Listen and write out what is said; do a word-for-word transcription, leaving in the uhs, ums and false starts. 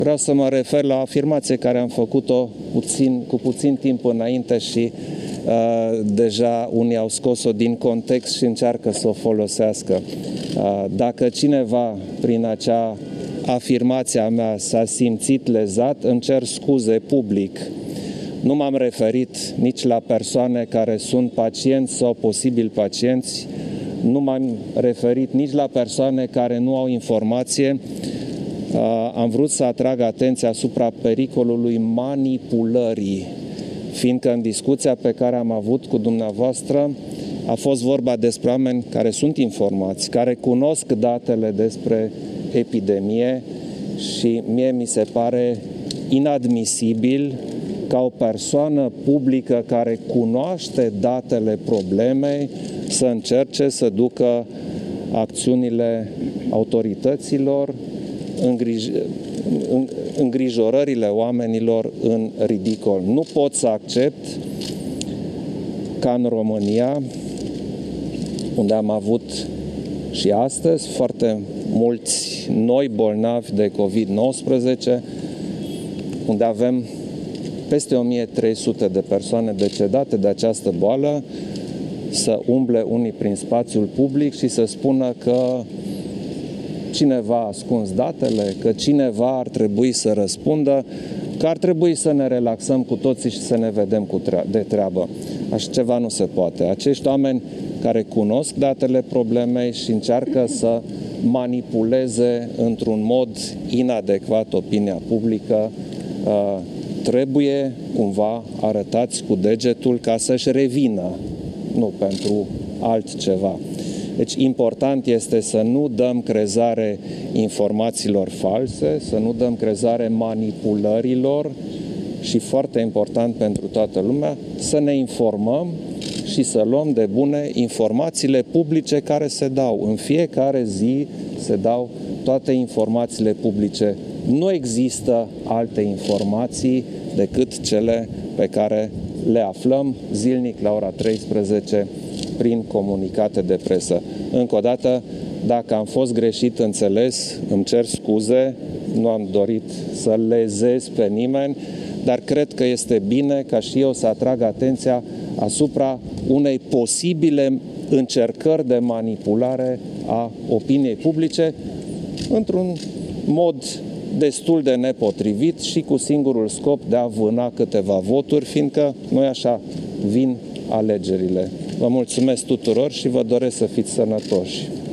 Vreau să mă refer la o afirmație care am făcut-o puțin, cu puțin timp înainte și uh, deja unii au scos-o din context și încearcă să o folosească. Uh, dacă cineva prin acea afirmație a mea s-a simțit lezat, îmi cer scuze public. Nu m-am referit nici la persoane care sunt pacienți sau posibil pacienți, nu m-am referit nici la persoane care nu au informație. Am vrut să atrag atenția asupra pericolului manipulării, fiindcă în discuția pe care am avut cu dumneavoastră a fost vorba despre oameni care sunt informați, care cunosc datele despre epidemie și mie mi se pare inadmisibil ca o persoană publică care cunoaște datele problemei să încerce să ducă acțiunile autorităților, îngrijorările oamenilor în ridicol. Nu pot să accept ca în România, unde am avut și astăzi foarte mulți noi bolnavi de covid nouăsprezece, unde avem peste o mie trei sute de persoane decedate de această boală, să umble unii prin spațiul public și să spună că cineva a ascuns datele, că cineva ar trebui să răspundă, că ar trebui să ne relaxăm cu toții și să ne vedem cu tre- de treabă. Așa ceva nu se poate. Acești oameni care cunosc datele problemei și încearcă să manipuleze într-un mod inadecvat opinia publică, trebuie cumva arătați cu degetul ca să-și revină, nu pentru altceva. Deci important este să nu dăm crezare informațiilor false, să nu dăm crezare manipulărilor și foarte important pentru toată lumea, să ne informăm și să luăm de bune informațiile publice care se dau. În fiecare zi se dau toate informațiile publice. Nu există alte informații decât cele pe care le aflăm zilnic la ora treisprezece prin comunicate de presă. Încă o dată, dacă am fost greșit înțeles, îmi cer scuze, nu am dorit să lezez pe nimeni, dar cred că este bine ca și eu să atrag atenția asupra unei posibile încercări de manipulare a opiniei publice într-un mod destul de nepotrivit și cu singurul scop de a vâna câteva voturi, fiindcă noi așa vin alegerile. Vă mulțumesc tuturor și vă doresc să fiți sănătoși.